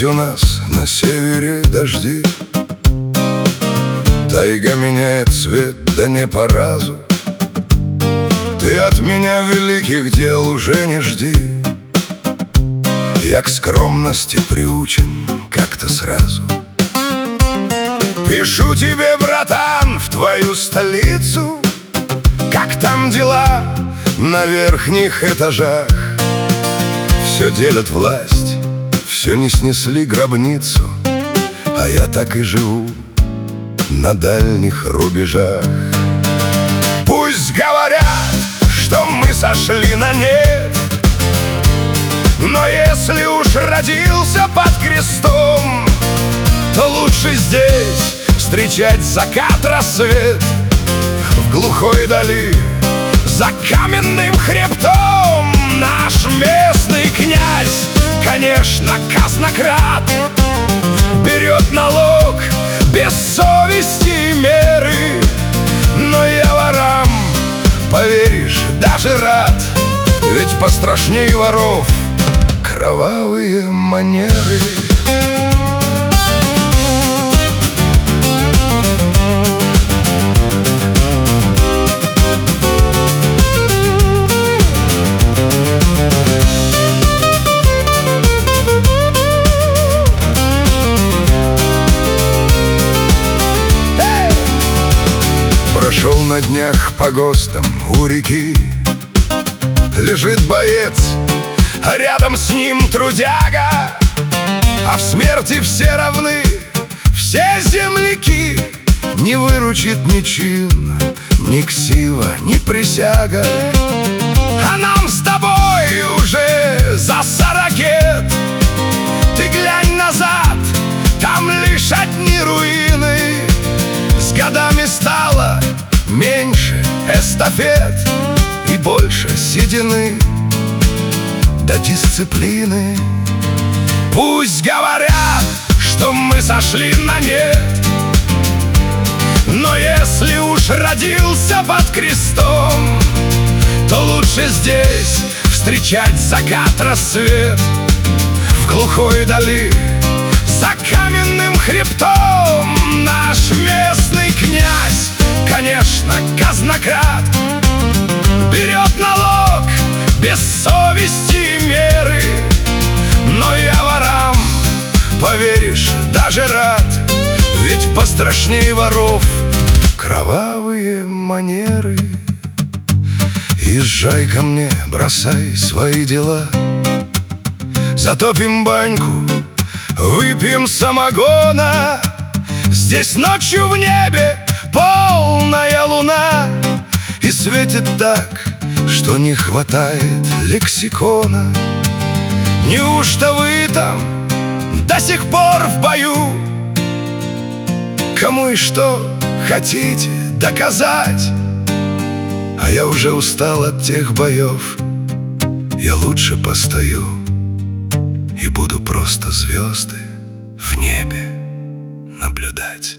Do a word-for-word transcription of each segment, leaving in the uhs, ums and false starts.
Опять у нас на севере дожди, тайга меняет цвет, да не по разу. Ты от меня великих дел уже не жди. Я к скромности приучен как-то сразу. Пишу тебе, братан, в твою столицу, как там дела на верхних этажах. Все делят власть, все не снесли гробницу, а я так и живу на дальних рубежах. Пусть говорят, что мы сошли на нет, но если уж родился под крестом, то лучше здесь встречать закат, рассвет в глухой дали за каменным хребтом. Наш местный князь, конечно, казнократ, берет налог без совести и меры, но я ворам, поверишь, даже рад, ведь пострашней воров кровавые манеры. Прошел на днях по ГОСТам у реки, лежит боец, а рядом с ним трудяга. А в смерти все равны, все земляки. Не выручит ни чин, ни ксива, ни присяга. А нам с тобой уже за сорокет. Ты глянь назад, там лишь одни руины. С годами стало меньше эстафет и больше седины до дисциплины. Пусть говорят, что мы сошли на нет, но если уж родился под крестом, то лучше здесь встречать закат, рассвет в глухой дали за каменным хребтом. Наш местный князь, конечно, казнократ, берет налог без совести и меры, но я ворам, поверишь, даже рад, ведь пострашней воров кровавые манеры. Езжай ко мне, бросай свои дела, затопим баньку, выпьем самогона. Здесь ночью в небе полная луна, и светит так, что не хватает лексикона. Неужто вы там до сих пор в бою? Кому и что хотите доказать? А я уже устал от тех боев. Я лучше постою и буду просто звезды в небе наблюдать.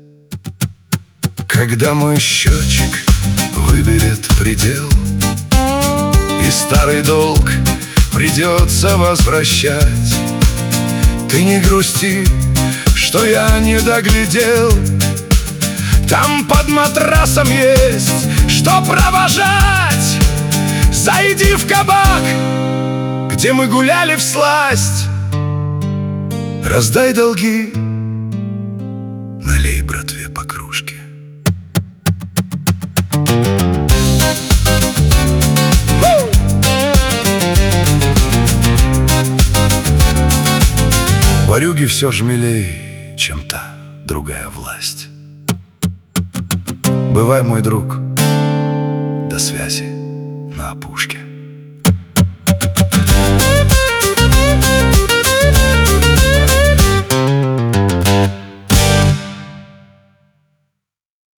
Когда мой счетчик выберет предел и старый долг придется возвращать, ты не грусти, что я не доглядел. Там под матрасом есть что провожать. Зайди в кабак, где мы гуляли всласть, раздай долги, налей братве по кружке. Ворюги все ж милей, чем та другая власть. Бывай, мой друг, до связи на опушке.